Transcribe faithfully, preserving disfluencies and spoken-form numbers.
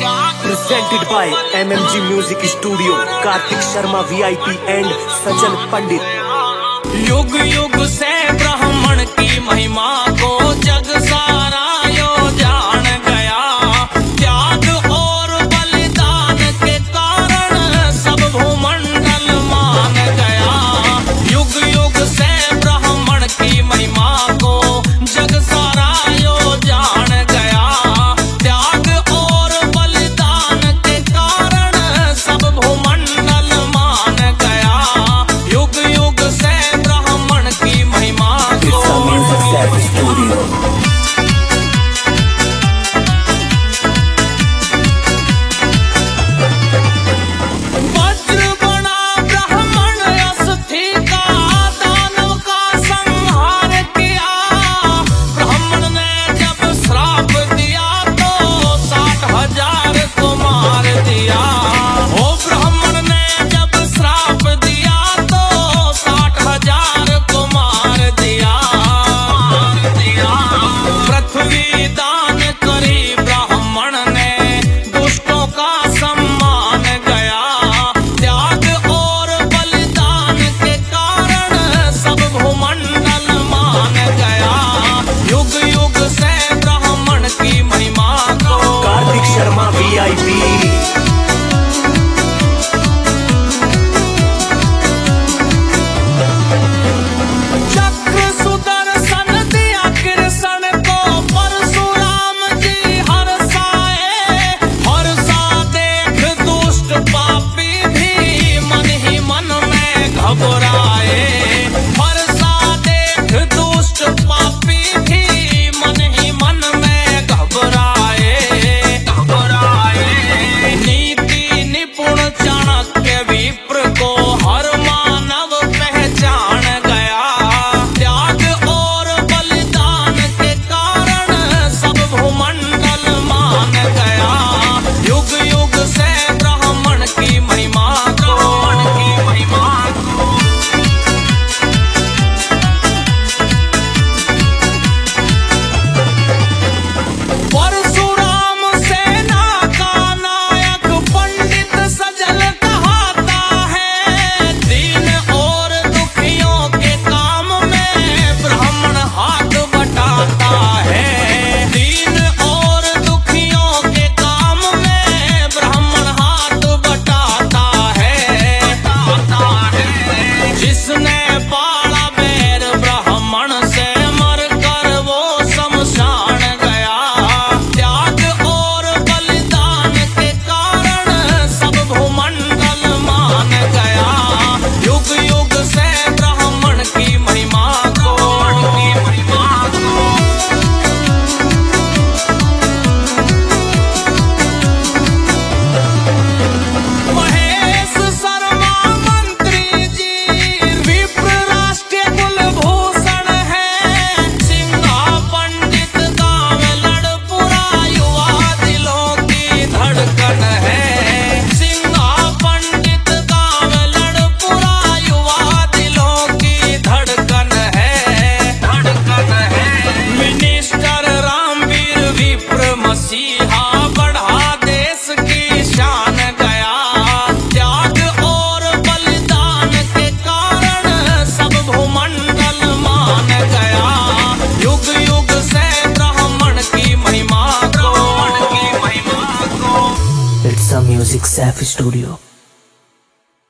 Presented by M M G Music Studio, Kartik Sharma VIP and Sajal Pandit. युग युग से ब्राह्मण की महिमा को जग सारा यो जान गया। त्याग और बलिदान के कारण सब भूमंडल मान गया। युग युग से ब्राह्मण की महिमा को जग सारा यो जान गया। त्याग और बलिदान के कारण सब भूमंडल मान गया। युग युग से ब्राह्मण की महिमा को वज्र बना ब्राह्मण अस्थि का दानव का संहार किया। ब्राह्मण ने जब श्राप दिया तो साठ हजार को मार दिया। ओ ब्राह्मण ने जब श्राप दिया तो साठ हजार को मार दिया। पृथ्वी दान करी ब्राह्मण ने, दुष्टों का सम्मान गया। त्याग और बलिदान के कारण सब भूमंडल मान गया। युग युग से ब्राह्मण की महिमा को कार्तिक शर्मा वीआईपी। चक्र सुदर्शन दिया कृष्ण को, परशुराम जी हर्षाए। हर्षा देख दुष्ट पापी भी मन ही मन में घबराए। हर्षा देख दुष्ट पापी भी मन ही मन में घबराए। घबराए नीति निपुण चाणक्य विप्र को हर मानव पहचान गया। त्याग और बलिदान के कारण सब भूमंडल मान गया। युग युग से ब्राह्मण की महिमा को की महिमा को परशुराम सेना का नायक पंडित सजल कहता है। दीन और दुखियों के काम में ब्राह्मण हाथ बटाता है। दीन और दुखियों के काम में ब्राह्मण हाथ बटाता है। बटाता है जिसने पाला बैर ब्राह्मण से, मर कर वो शमशान गया। त्याग और बलिदान के कारण सब भूमंडल मान गया। युग युग से ब्राह्मण की महिमा को की महिमा को महेश शर्मा मंत्री जी विप्र राष्ट्रीय कुलभूषण है। सिंघा पंडित गांव लड़पुरा युवा दिलों की धड़कन है। सिंघा पंडित गांव लड़पुरा युवा दिलों की धड़कन है। धड़कन है मिनिस्टर रामवीर विप्र मसीहा बढ़ा देश की शान गया। त्याग और बलिदान के कारण सब भूमंडल मान गया। युग युग से ब्राह्मण की महिमा को की महिमा को It's a Music Safe Studio।